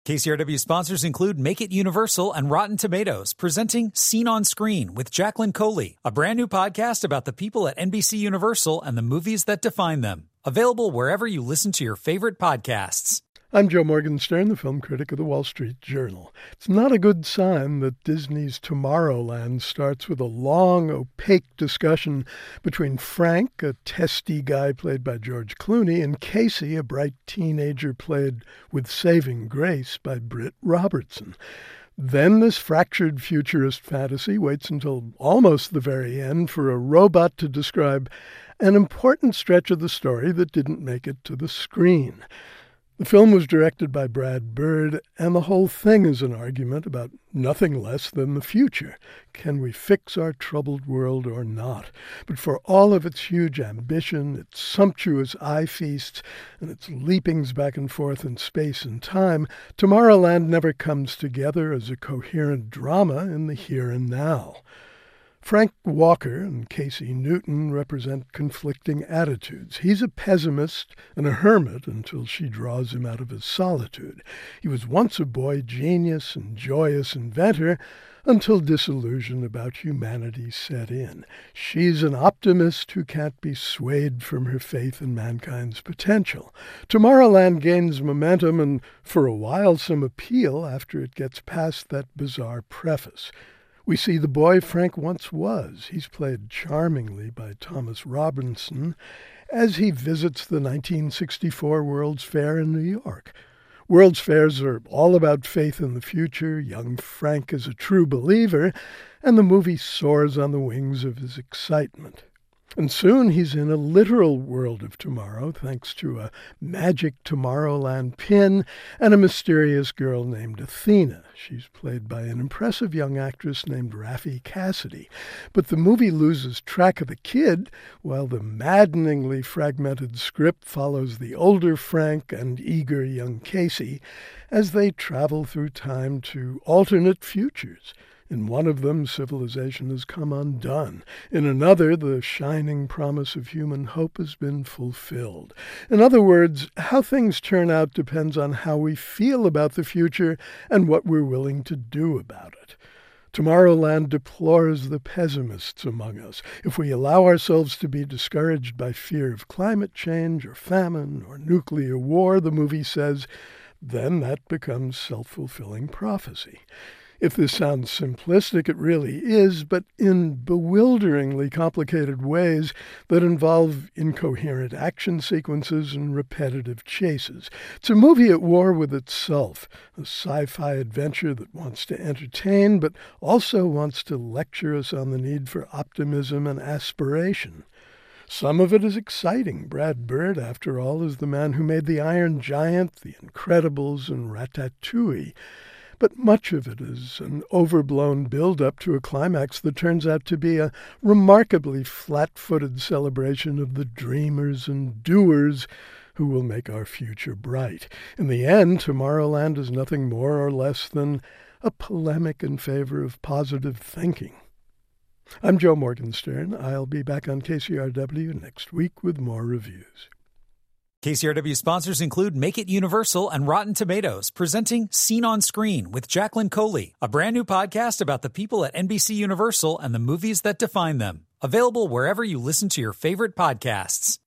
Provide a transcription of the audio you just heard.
KCRW sponsors include Make It Universal and Rotten Tomatoes, presenting Scene on Screen with Jacqueline Coley, a brand new podcast about the people at NBC Universal and the movies that define them. Available wherever you listen to your favorite podcasts. I'm Joe Morgenstern, the film critic of the Wall Street Journal. It's not a good sign that Disney's Tomorrowland starts with a long, opaque discussion between Frank, a testy guy played by George Clooney, and Casey, a bright teenager played with saving grace by Britt Robertson. Then this fractured futurist fantasy waits until almost the very end for a robot to describe an important stretch of the story that didn't make it to the screen. The film was directed by Brad Bird, and the whole thing is an argument about nothing less than the future. Can we fix our troubled world or not? But for all of its huge ambition, its sumptuous eye feasts, and its leapings back and forth in space and time, Tomorrowland never comes together as a coherent drama in the here and now. Frank Walker and Casey Newton represent conflicting attitudes. He's a pessimist and a hermit until she draws him out of his solitude. He was once a boy genius and joyous inventor until disillusion about humanity set in. She's an optimist who can't be swayed from her faith in mankind's potential. Tomorrowland gains momentum and, for a while, some appeal after it gets past that bizarre preface. We see the boy Frank once was. He's played charmingly by Thomas Robinson as he visits the 1964 World's Fair in New York. World's Fairs are all about faith in the future. Young Frank is a true believer, and the movie soars on the wings of his excitement. And soon he's in a literal world of tomorrow, thanks to a magic Tomorrowland pin and a mysterious girl named Athena. She's played by an impressive young actress named Raffi Cassidy. But the movie loses track of the kid, while the maddeningly fragmented script follows the older Frank and eager young Casey as they travel through time to alternate futures. In one of them, civilization has come undone. In another, the shining promise of human hope has been fulfilled. In other words, how things turn out depends on how we feel about the future and what we're willing to do about it. Tomorrowland deplores the pessimists among us. If we allow ourselves to be discouraged by fear of climate change or famine or nuclear war, the movie says, then that becomes self-fulfilling prophecy. If this sounds simplistic, it really is, but in bewilderingly complicated ways that involve incoherent action sequences and repetitive chases. It's a movie at war with itself, a sci-fi adventure that wants to entertain, but also wants to lecture us on the need for optimism and aspiration. Some of it is exciting. Brad Bird, after all, is the man who made The Iron Giant, The Incredibles, and Ratatouille. But much of it is an overblown build-up to a climax that turns out to be a remarkably flat-footed celebration of the dreamers and doers who will make our future bright. In the end, Tomorrowland is nothing more or less than a polemic in favor of positive thinking. I'm Joe Morgenstern. I'll be back on KCRW next week with more reviews. KCRW sponsors include Make It Universal and Rotten Tomatoes, presenting Scene on Screen with Jacqueline Coley, a brand new podcast about the people at NBC Universal and the movies that define them. Available wherever you listen to your favorite podcasts.